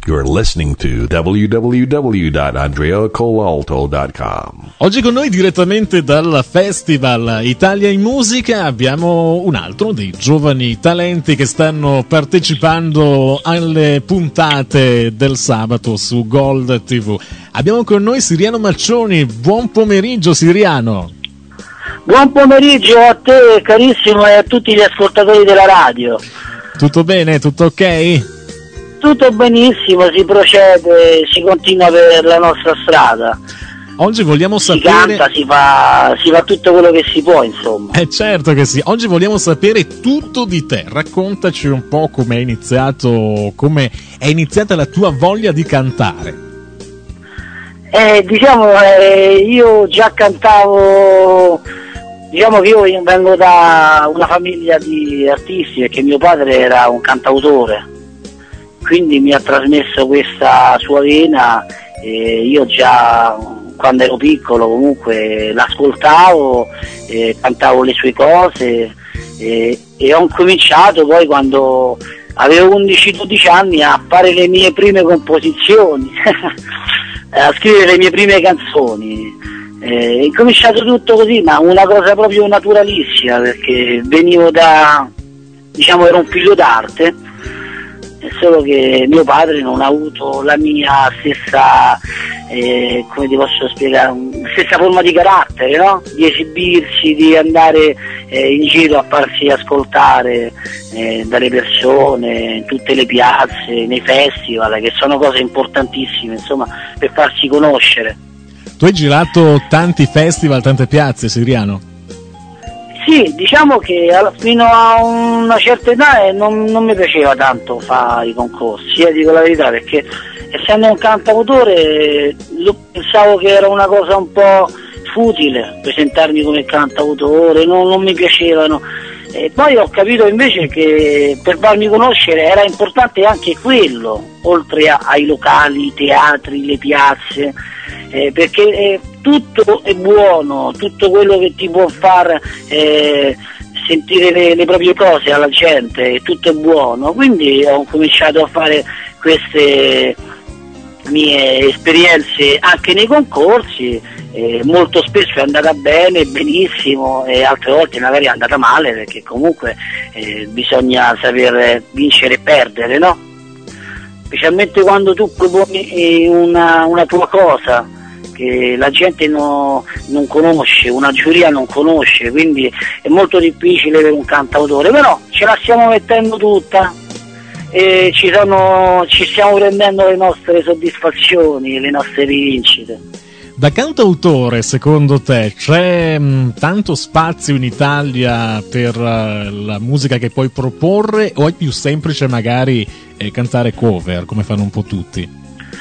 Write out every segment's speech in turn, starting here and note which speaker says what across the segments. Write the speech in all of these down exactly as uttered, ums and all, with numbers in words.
Speaker 1: You're listening to w w w dot andrea colalto dot com.
Speaker 2: Oggi con noi direttamente dal Festival Italia in Musica abbiamo un altro dei giovani talenti che stanno partecipando alle puntate del sabato su Gold tivù. Abbiamo con noi Siriano Maccioni. Buon pomeriggio Siriano.
Speaker 3: Buon pomeriggio a te carissimo e a tutti gli ascoltatori della radio.
Speaker 2: Tutto bene? Tutto ok?
Speaker 3: Tutto benissimo, si procede, si continua per la nostra strada.
Speaker 2: Oggi vogliamo sapere...
Speaker 3: Si canta, si fa, si fa tutto quello che si può, insomma.
Speaker 2: Eh certo che sì. Oggi vogliamo sapere tutto di te. Raccontaci un po' come è iniziato, come è iniziata la tua voglia di cantare.
Speaker 3: Eh, diciamo, eh, io già cantavo, diciamo che io vengo da una famiglia di artisti perché mio padre era un cantautore. Quindi mi ha trasmesso questa sua vena e io già quando ero piccolo comunque l'ascoltavo, eh, cantavo le sue cose e, e ho cominciato poi quando avevo undici dodici anni a fare le mie prime composizioni, a scrivere le mie prime canzoni. Eh, è cominciato tutto così, ma una cosa proprio naturalissima perché venivo da, diciamo, ero un figlio d'arte. Solo che mio padre non ha avuto la mia stessa, eh, come ti posso spiegare, stessa forma di carattere, no? Di esibirsi, di andare eh, in giro a farsi ascoltare eh, dalle persone, in tutte le piazze, nei festival, che sono cose importantissime, insomma, per farsi conoscere.
Speaker 2: Tu hai girato tanti festival, tante piazze, Siriano?
Speaker 3: Sì, diciamo che fino a una certa età eh, non, non mi piaceva tanto fare i concorsi, eh, dico la verità, perché essendo un cantautore lo, pensavo che era una cosa un po' futile presentarmi come cantautore, non, non mi piacevano. E poi ho capito invece che per farmi conoscere era importante anche quello, oltre a, ai locali, i teatri, le piazze, eh, perché eh, tutto è buono, tutto quello che ti può far eh, sentire le, le proprie cose alla gente, tutto è buono. Quindi ho cominciato a fare queste mie esperienze anche nei concorsi. Eh, molto spesso è andata bene, benissimo, e altre volte magari è andata male, perché comunque eh, bisogna saper vincere e perdere, no? Specialmente quando tu proponi una, una tua cosa che la gente no, non conosce, una giuria non conosce, quindi è molto difficile per un cantautore, però ce la stiamo mettendo tutta e ci, sono, ci stiamo prendendo le nostre soddisfazioni, le nostre vincite.
Speaker 2: Da cantautore, secondo te, c'è mh, tanto spazio in Italia per uh, la musica che puoi proporre, o è più semplice magari eh, cantare cover, come fanno un po' tutti?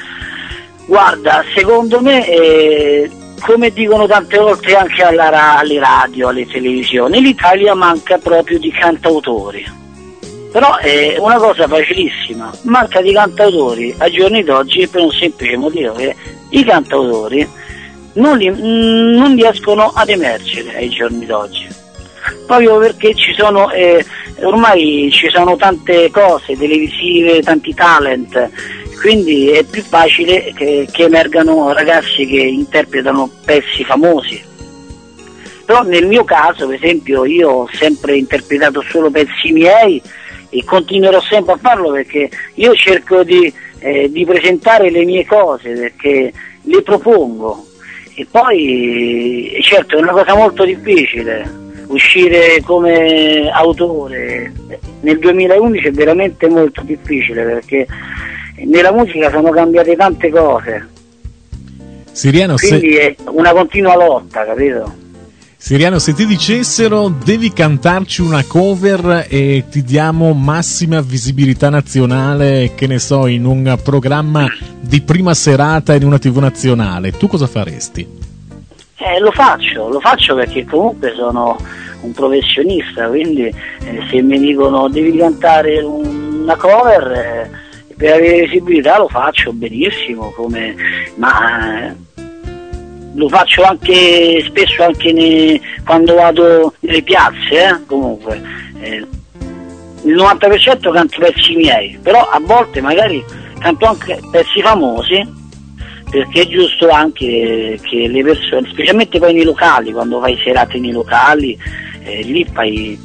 Speaker 3: Guarda, secondo me, eh, come dicono tante volte anche alla, alle radio, alle televisioni, l'Italia manca proprio di cantautori. Però è una cosa facilissima, manca di cantautori ai giorni d'oggi per un semplice motivo, che i cantautori non, li, non riescono ad emergere ai giorni d'oggi, proprio perché ci sono eh, ormai ci sono tante cose televisive, tanti talent, quindi è più facile che, che emergano ragazzi che interpretano pezzi famosi. Però nel mio caso, per esempio, io ho sempre interpretato solo pezzi miei e continuerò sempre a farlo, perché io cerco di, eh, di presentare le mie cose, perché le propongo. E poi certo è una cosa molto difficile uscire come autore nel duemilaundici, è veramente molto difficile, perché nella musica sono cambiate tante cose,
Speaker 2: Siriano,
Speaker 3: quindi
Speaker 2: se...
Speaker 3: è una continua lotta, capito?
Speaker 2: Siriano, se ti dicessero devi cantarci una cover e ti diamo massima visibilità nazionale, che ne so, in un programma di prima serata in una tivù nazionale, tu cosa faresti?
Speaker 3: Eh, lo faccio, lo faccio perché comunque sono un professionista, quindi eh, se mi dicono devi cantare una cover, eh, per avere visibilità lo faccio benissimo, come, ma eh, lo faccio anche spesso anche ne, quando vado nelle piazze, eh, comunque eh, il novanta per cento canto pezzi miei, però a volte magari canto anche pezzi famosi, perché è giusto anche che le persone, specialmente poi nei locali, quando fai serate nei locali, eh, lì fai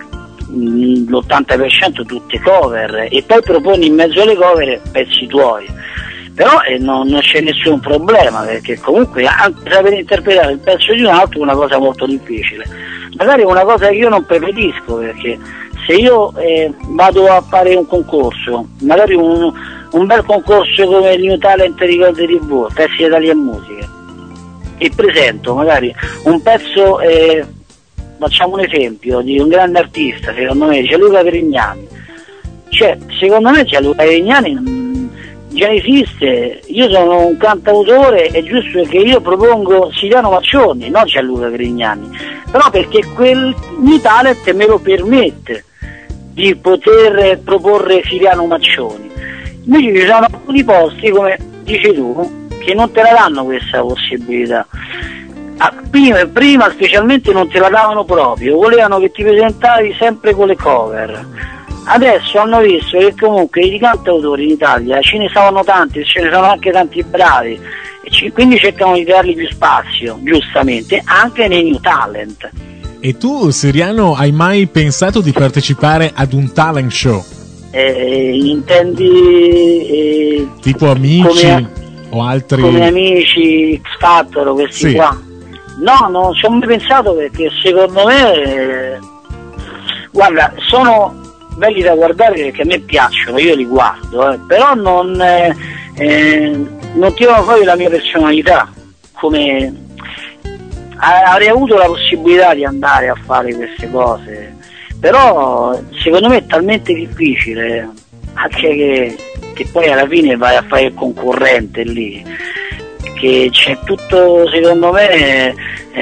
Speaker 3: mh, l'ottanta per cento tutte cover e poi proponi in mezzo alle cover pezzi tuoi. Però eh, non, non c'è nessun problema, perché comunque anche sapere interpretare il pezzo di un altro è una cosa molto difficile. Magari è una cosa che io non preferisco, perché se io eh, vado a fare un concorso, magari un, un bel concorso come il New Talent Ricordi tivù, Festival Italia Musica, e presento magari un pezzo, eh, facciamo un esempio di un grande artista, secondo me Gianluca Grignani. Cioè, secondo me Gianluca Grignani già esiste, io sono un cantautore, è giusto che io propongo Siriano Maccioni, non Gianluca Grignani, però perché quel New Talent me lo permette di poter proporre Siriano Maccioni. Invece ci sono alcuni posti, come dici tu, che non te la danno questa possibilità. Ah, prima, prima specialmente non te la davano proprio, volevano che ti presentavi sempre con le cover. Adesso hanno visto che comunque i cantautori in Italia ce ne stavano tanti, ce ne sono anche tanti bravi, e ci, quindi cercano di dargli più spazio, giustamente, anche nei New Talent.
Speaker 2: E tu, Siriano, hai mai pensato di partecipare ad un talent show?
Speaker 3: Eh, intendi eh,
Speaker 2: tipo Amici
Speaker 3: come,
Speaker 2: o altri?
Speaker 3: Come Amici, X Factor, questi
Speaker 2: sì.
Speaker 3: qua? No, non ci ho mai pensato, perché secondo me eh, guarda, sono belli da guardare perché a me piacciono, io li guardo, eh, però non, eh, eh, non tirano fuori la mia personalità, come avrei avuto la possibilità di andare a fare queste cose, però secondo me è talmente difficile, anche che, che poi alla fine vai a fare il concorrente lì, che c'è tutto, secondo me,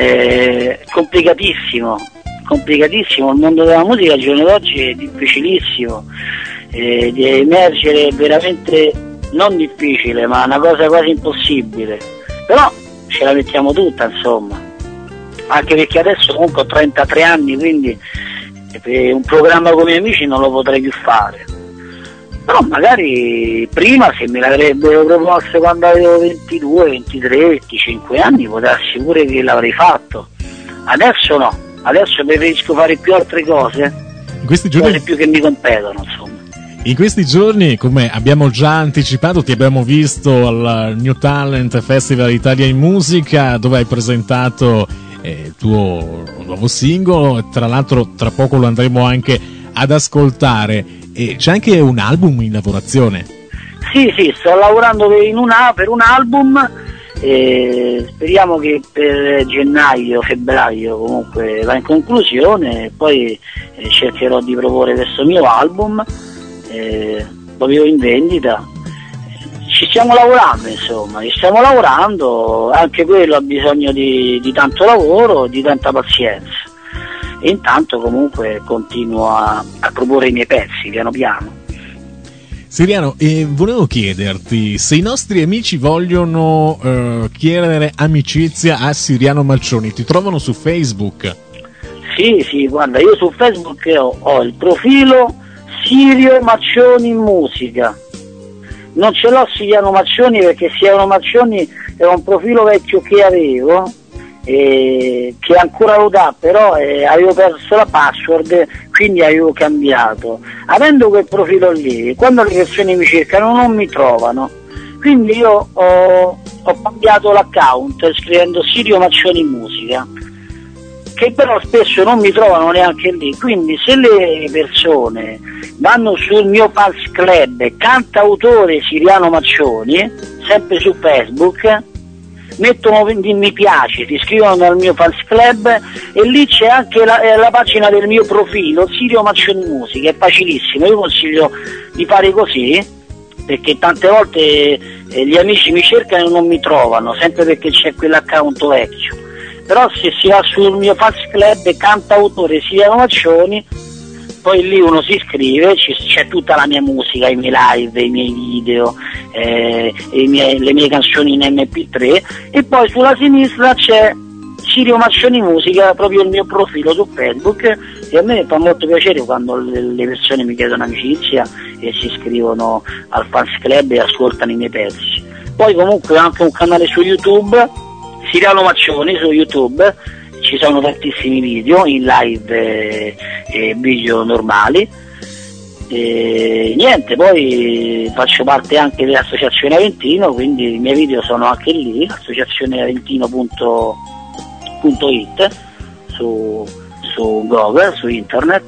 Speaker 3: eh, complicatissimo. complicatissimo, il mondo della musica al giorno d'oggi è difficilissimo, eh, di emergere veramente non difficile, ma una cosa quasi impossibile, però ce la mettiamo tutta, insomma, anche perché adesso comunque ho trentatré anni, quindi eh, un programma come Amici non lo potrei più fare, però magari prima, se me l'avrebbero proposto quando avevo ventidue, ventitré, venticinque anni, può darsi pure che l'avrei fatto, adesso no. Adesso preferisco fare più altre cose,
Speaker 2: in questi giorni,
Speaker 3: cose più che mi competono, insomma.
Speaker 2: In questi giorni, come abbiamo già anticipato, ti abbiamo visto al New Talent Festival Italia in Musica, dove hai presentato eh, il tuo nuovo singolo, tra l'altro tra poco lo andremo anche ad ascoltare, e c'è anche un album in lavorazione.
Speaker 3: Sì, sì, sto lavorando per, in una, per un album. E speriamo che per gennaio, febbraio comunque va in conclusione, poi eh, cercherò di proporre questo mio album, eh, proprio in vendita. Ci stiamo lavorando, insomma, ci stiamo lavorando, anche quello ha bisogno di, di tanto lavoro, di tanta pazienza, e intanto comunque continuo a, a proporre i miei pezzi piano piano.
Speaker 2: Siriano, eh, volevo chiederti se i nostri amici vogliono eh, chiedere amicizia a Siriano Maccioni, ti trovano su Facebook?
Speaker 3: Sì, sì, guarda, io su Facebook ho, ho il profilo Sirio Maccioni Musica, non ce l'ho Siriano Maccioni perché Siriano Maccioni è un profilo vecchio che avevo, eh, che ancora lo dà, però eh, avevo perso la password, quindi avevo cambiato. Avendo quel profilo lì, quando le persone mi cercano non mi trovano, quindi io ho, ho cambiato l'account scrivendo Sirio Maccioni Musica, che però spesso non mi trovano neanche lì, quindi se le persone vanno sul mio fans club cantautore Siriano Maccioni, sempre su Facebook, mettono di mi piace, ti iscrivono al mio fans club e lì c'è anche la, eh, la pagina del mio profilo Sirio Maccioni Musica, è facilissimo, io consiglio di fare così, perché tante volte eh, gli amici mi cercano e non mi trovano, sempre perché c'è quell'account vecchio, però se si va sul mio fans club cantautore Siriano Maccioni, poi lì uno si iscrive, c'è tutta la mia musica, i miei live, i miei video, eh, i miei, le mie canzoni in emme pi tre, e poi sulla sinistra c'è Sirio Maccioni Musica, proprio il mio profilo su Facebook, e a me fa molto piacere quando le, le persone mi chiedono amicizia e si iscrivono al fans club e ascoltano i miei pezzi. Poi comunque ho anche un canale su YouTube, Siriano Maccioni su YouTube, ci sono tantissimi video in live e, e video normali. E niente, poi faccio parte anche dell'Associazione Aventino, quindi i miei video sono anche lì, associazione aventino punto it su, su Google, su internet.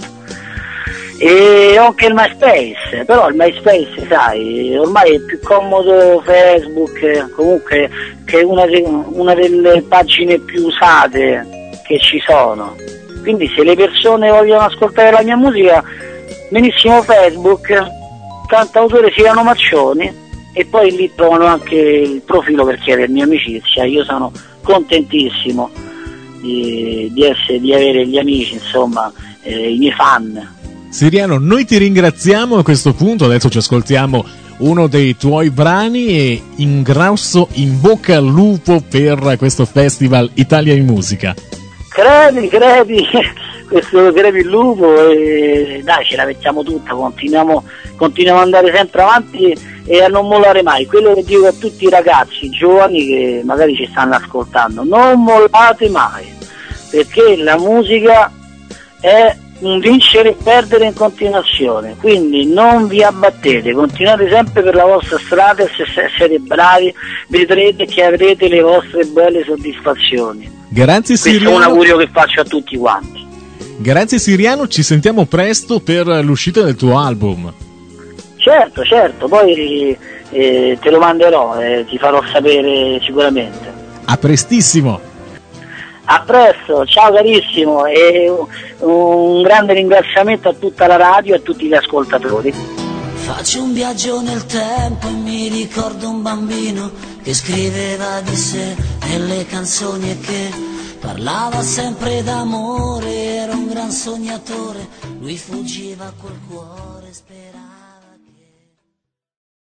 Speaker 3: E ho anche il MySpace, però il MySpace, sai, ormai è più comodo Facebook, comunque, che è una, de, una delle pagine più usate che ci sono. Quindi se le persone vogliono ascoltare la mia musica, benissimo Facebook, cantautore Siriano Maccioni, e poi lì trovano anche il profilo per chiedermi amicizia. Io sono contentissimo di, di, essere, di avere gli amici, insomma, eh, i miei fan.
Speaker 2: Siriano, noi ti ringraziamo a questo punto, adesso ci ascoltiamo uno dei tuoi brani e in grosso in bocca al lupo per questo festival Italia in Musica.
Speaker 3: Credi, credi, questo crepi il lupo, e dai, ce la mettiamo tutta, continuiamo, continuiamo ad andare sempre avanti e a non mollare mai. Quello che dico a tutti i ragazzi giovani che magari ci stanno ascoltando: non mollate mai, perché la musica è un vincere e perdere in continuazione, quindi non vi abbattete, continuate sempre per la vostra strada, e se siete bravi vedrete che avrete le vostre belle soddisfazioni.
Speaker 2: Grazie Siriano.
Speaker 3: Questo è un augurio che faccio a tutti quanti.
Speaker 2: Grazie Siriano, ci sentiamo presto per l'uscita del tuo album.
Speaker 3: Certo, certo, poi eh, te lo manderò e eh, ti farò sapere sicuramente.
Speaker 2: A prestissimo.
Speaker 3: A presto, ciao carissimo, e un grande ringraziamento a tutta la radio e a tutti gli ascoltatori.
Speaker 4: Faccio un viaggio nel tempo e mi ricordo un bambino che scriveva di sé nelle canzoni e che parlava sempre d'amore, era un gran sognatore, lui fuggiva col cuore sperato.